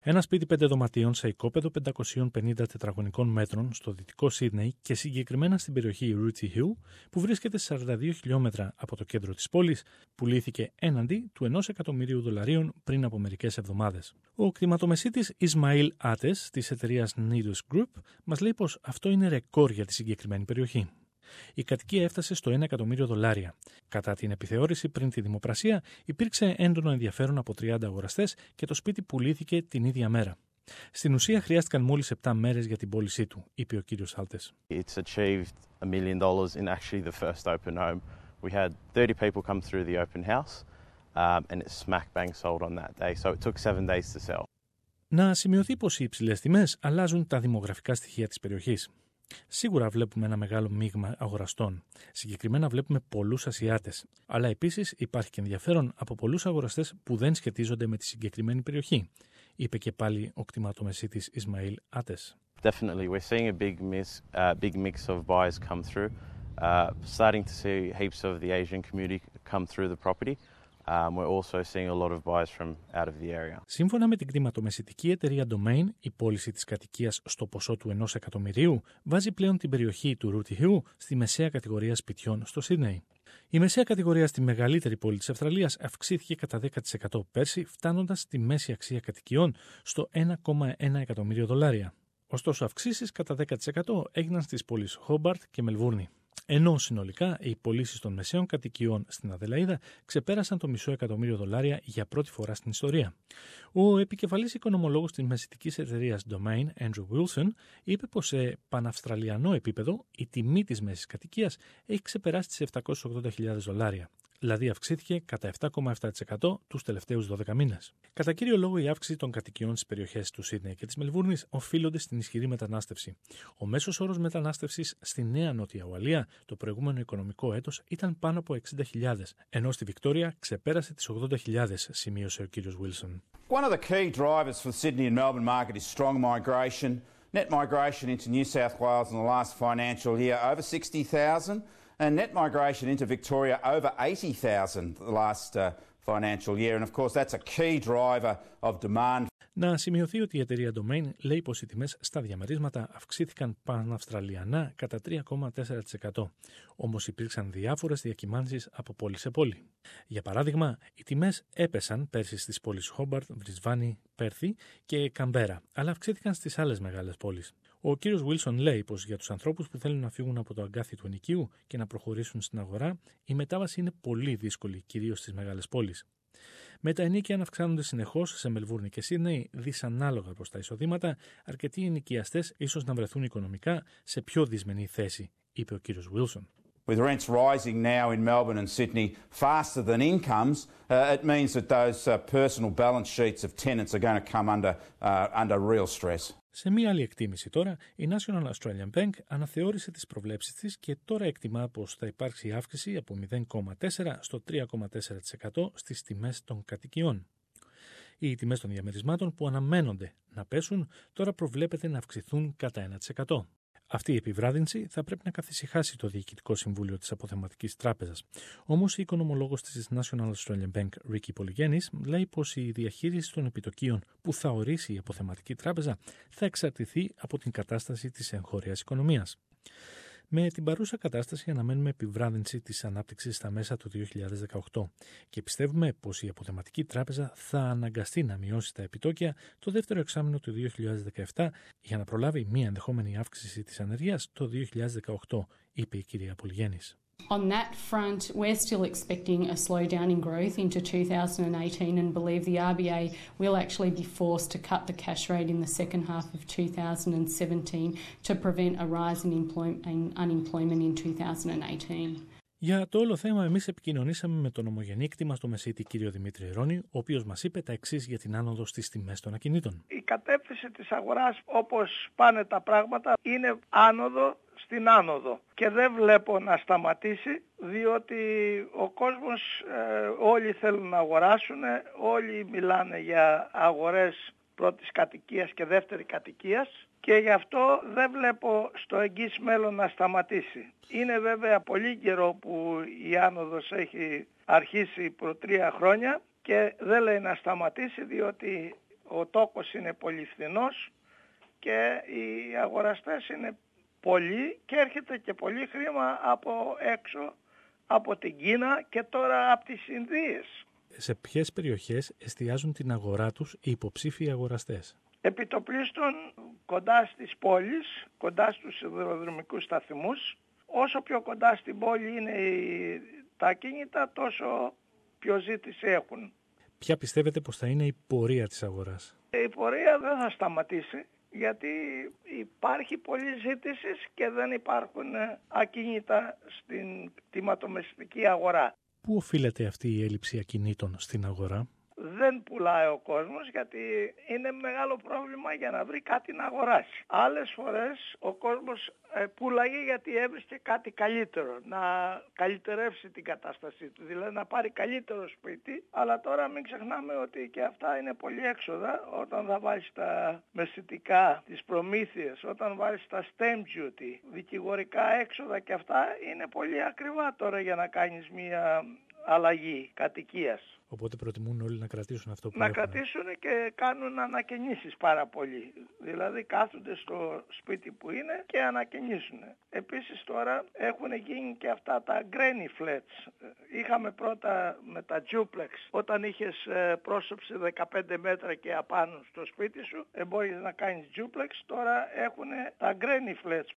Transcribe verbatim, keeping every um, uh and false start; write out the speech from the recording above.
Ένα σπίτι πέντε δωματίων σε οικόπεδο πεντακόσια πενήντα τετραγωνικών μέτρων στο δυτικό Σίδνεϊ και συγκεκριμένα στην περιοχή Rooty Hill, που βρίσκεται σαράντα δύο χιλιόμετρα από το κέντρο της πόλης, πουλήθηκε έναντι του ενός εκατομμυρίου δολαρίων πριν από μερικές εβδομάδες. Ο κτηματομεσίτης Ισμαήλ Άτες της εταιρείας Nidus Group μας λέει πως αυτό είναι ρεκόρ για τη συγκεκριμένη περιοχή. Η κατοικία έφτασε στο ένα εκατομμύριο δολάρια. Κατά την επιθεώρηση πριν τη δημοπρασία, υπήρξε έντονο ενδιαφέρον από τριάντα αγοραστές και το σπίτι πουλήθηκε την ίδια μέρα. Στην ουσία χρειάστηκαν μόλις επτά μέρες για την πώλησή του, είπε ο κύριος Άλτες. It's achieved a million dollars in actually the first open home. We had thirty people come through the open house, um, and it's smack bang sold on that day. So it took seven days to sell. Να σημειωθεί πως οι υψηλές τιμές αλλάζουν τα δημογραφικά στοιχεία της περιοχής. Σίγουρα βλέπουμε ένα μεγάλο μείγμα αγοραστών. Συγκεκριμένα βλέπουμε πολλούς Ασιάτες. Αλλά επίσης υπάρχει και ενδιαφέρον από πολλούς αγοραστές που δεν σχετίζονται με τη συγκεκριμένη περιοχή, είπε και πάλι ο κτηματομεσίτης Ισμαήλ Άτες. Definitely, we're seeing a big mix, uh, big mix of buyers come through. Uh, starting to see heaps of the Asian community come through the property. Um, we're also seeing a lot of buyers from out of the area. Σύμφωνα με την κτηματομεσητική εταιρεία Domain, η πώληση της κατοικίας στο ποσό του ενός εκατομμυρίου βάζει πλέον την περιοχή του Rooty Hill στη μεσαία κατηγορία σπιτιών στο Σίδνεϊ. Η μεσαία κατηγορία στη μεγαλύτερη πόλη της Αυστραλίας αυξήθηκε κατά δέκα τοις εκατό πέρσι, φτάνοντας στη μέση αξία κατοικιών στο ένα κόμμα ένα εκατομμύριο δολάρια. Ωστόσο, αυξήσεις κατά δέκα τοις εκατό έγιναν στις πόλεις Χόμπαρτ και Μελβούρνη. Ενώ συνολικά οι πωλήσεις των μεσαίων κατοικιών στην Αδελαΐδα ξεπέρασαν το μισό εκατομμύριο δολάρια για πρώτη φορά στην ιστορία. Ο επικεφαλής οικονομολόγος της μεσητικής εταιρείας Domain, Andrew Wilson, είπε πως σε παναυστραλιανό επίπεδο η τιμή της μέσης κατοικίας έχει ξεπεράσει τις επτακόσιες ογδόντα χιλιάδες δολάρια. Δηλαδή αυξήθηκε κατά επτά κόμμα επτά τοις εκατό τους τελευταίους δώδεκα μήνες. Κατά κύριο λόγο, η αύξηση των κατοικιών στις περιοχές του Σίδνεϊ και της Μελβούρνης οφείλονται στην ισχυρή μετανάστευση. Ο μέσος όρος μετανάστευσης στη Νέα Νότια Ουαλία το προηγούμενο οικονομικό έτος ήταν πάνω από εξήντα χιλιάδες, ενώ στη Βικτόρια ξεπέρασε τις ογδόντα χιλιάδες, σημείωσε ο κύριος Wilson. One of the key drivers for the Sydney and Melbourne market is strong migration. Net migration into New South Wales in the last financial year over sixty thousand. And net migration into Victoria over eighty thousand the last uh, financial year. And of course that's a key driver of demand. Να σημειωθεί ότι η εταιρεία Domain λέει πως οι τιμές στα διαμερίσματα αυξήθηκαν παναυστραλιανά κατά τρία κόμμα τέσσερα τοις εκατό. Όμως υπήρξαν διάφορες διακυμάνσεις από πόλη σε πόλη. Για παράδειγμα, οι τιμές έπεσαν πέρσι στις πόλεις Χόμπαρτ, Βρισβάνη, Πέρθη και Καμπέρα, αλλά αυξήθηκαν στις άλλες μεγάλες πόλεις. Ο κύριος Wilson λέει πως για τους ανθρώπους που θέλουν να φύγουν από το αγκάθι του ενοικίου και να προχωρήσουν στην αγορά, η μετάβαση είναι πολύ δύσκολη, κυρίως στις μεγάλες πόλεις. Με τα ενοίκια να αυξάνονται συνεχώς σε Μελβούρνη και Σίδνεϊ, δυσανάλογα προς τα εισοδήματα, αρκετοί ενοικιαστές ίσως να βρεθούν οικονομικά σε πιο δυσμενή θέση, είπε ο κύριος Wilson. With rents rising now in Melbourne and Sydney faster than incomes, uh, it means that those uh, personal balance sheets of tenants are going to come under, uh, under real stress. Σε μία άλλη εκτίμηση τώρα, η National Australian Bank αναθεώρησε τις προβλέψεις της και τώρα εκτιμά πως θα υπάρξει αύξηση από μηδέν κόμμα τέσσερα στο τρία κόμμα τέσσερα τοις εκατό στις τιμές των κατοικιών. Οι τιμές των διαμερισμάτων που αναμένονται να πέσουν τώρα προβλέπεται να αυξηθούν κατά ένα τοις εκατό. Αυτή η επιβράδυνση θα πρέπει να καθησυχάσει το Διοικητικό Συμβούλιο της Αποθεματικής Τράπεζας. Όμως, η οικονομολόγος της National Australian Bank, Ricky Polygenis, λέει πως η διαχείριση των επιτοκίων που θα ορίσει η Αποθεματική Τράπεζα θα εξαρτηθεί από την κατάσταση της εγχώριας οικονομίας. Με την παρούσα κατάσταση αναμένουμε επιβράδυνση της ανάπτυξης στα μέσα του δύο χιλιάδες δεκαοκτώ και πιστεύουμε πως η Αποθεματική Τράπεζα θα αναγκαστεί να μειώσει τα επιτόκια το δεύτερο εξάμηνο του δύο χιλιάδες δεκαεπτά για να προλάβει μια ενδεχόμενη αύξηση της ανεργίας το δύο χιλιάδες δεκαοκτώ, είπε η κυρία Πολυγέννης. On that front, we're still expecting a slowdown in growth into two thousand eighteen and believe the R B A will actually be forced to cut the cash rate in the second half of two thousand seventeen to prevent a rise in unemployment in two thousand eighteen. Για το όλο θέμα, εμείς επικοινωνήσαμε με τον ομογενή κτήμα στο Μεσίτη κύριο Δημήτρη Ρόνη, ο οποίος μας είπε τα εξής για την άνοδο στις τιμές των ακινήτων. Η κατεύθυνση της αγοράς, όπως πάνε τα πράγματα, είναι άνοδο στην άνοδο και δεν βλέπω να σταματήσει, διότι ο κόσμος, ε, όλοι θέλουν να αγοράσουν, όλοι μιλάνε για αγορές πρώτης κατοικίας και δεύτερη κατοικίας και γι' αυτό δεν βλέπω στο εγγύς μέλλον να σταματήσει. Είναι βέβαια πολύ καιρό που η άνοδος έχει αρχίσει προ τρία χρόνια και δεν λέει να σταματήσει, διότι ο τόκος είναι πολύ φθηνός και οι αγοραστές είναι πολλοί και έρχεται και πολύ χρήμα από έξω, από την Κίνα και τώρα από τις Ινδίες. Σε ποιες περιοχές εστιάζουν την αγορά τους οι υποψήφιοι αγοραστές? Επιτοπλίστων κοντά στις πόλεις, κοντά στους σιδηροδρομικούς σταθμούς. Όσο πιο κοντά στην πόλη είναι τα ακίνητα, τόσο πιο ζήτηση έχουν. Ποια πιστεύετε πως θα είναι η πορεία της αγοράς? Η πορεία δεν θα σταματήσει, γιατί υπάρχει πολλή ζήτηση και δεν υπάρχουν ακίνητα στην κτηματομεσητική αγορά. Πού οφείλεται αυτή η έλλειψη ακινήτων στην αγορά? Δεν πουλάει ο κόσμος γιατί είναι μεγάλο πρόβλημα για να βρει κάτι να αγοράσει. Άλλες φορές ο κόσμος ε, πουλάγε γιατί έβρισκε κάτι καλύτερο, να καλυτερεύσει την κατάστασή του, δηλαδή να πάρει καλύτερο σπίτι, αλλά τώρα μην ξεχνάμε ότι και αυτά είναι πολύ έξοδα. Όταν θα βάλεις τα μεσητικά, τις προμήθειες, όταν βάλεις τα stamp duty, δικηγορικά έξοδα και αυτά είναι πολύ ακριβά τώρα για να κάνεις μια αλλαγή κατοικίας. Οπότε προτιμούν όλοι να κρατήσουν αυτό που να έχουν. κρατήσουν και κάνουν ανακαινήσεις πάρα πολύ. Δηλαδή κάθονται στο σπίτι που είναι και ανακαινήσουν. Επίσης τώρα έχουν γίνει και αυτά τα granny flats. Είχαμε πρώτα με τα duplex. Όταν είχες πρόσωψη δεκαπέντε μέτρα και απάνω στο σπίτι σου, μπορείς να κάνεις duplex. Τώρα έχουν τα granny flats